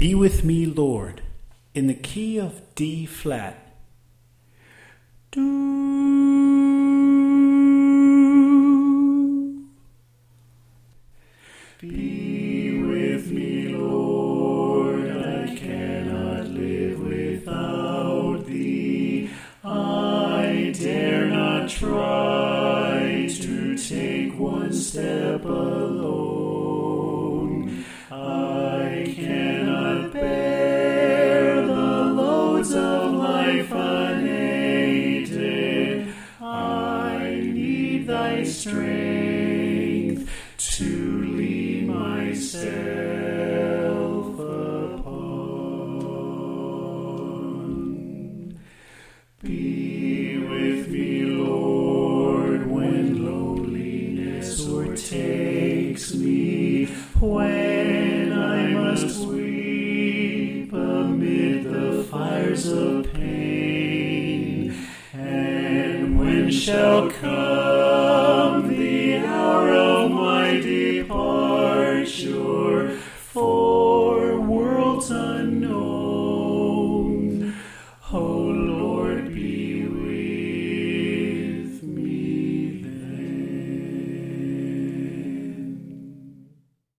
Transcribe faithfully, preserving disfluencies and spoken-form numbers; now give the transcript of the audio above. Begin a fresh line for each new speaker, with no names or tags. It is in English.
Be with me, Lord, in the key of D flat. Do. Be with me, Lord, I cannot live without thee. I dare not try to take one step alone. I cannot bear the loads of life unaided. I need thy strength to lead myself upon. Be with me, Lord, when loneliness o'ertakes me, when I must weep amid the fires of pain, and when shall come the hour of my dear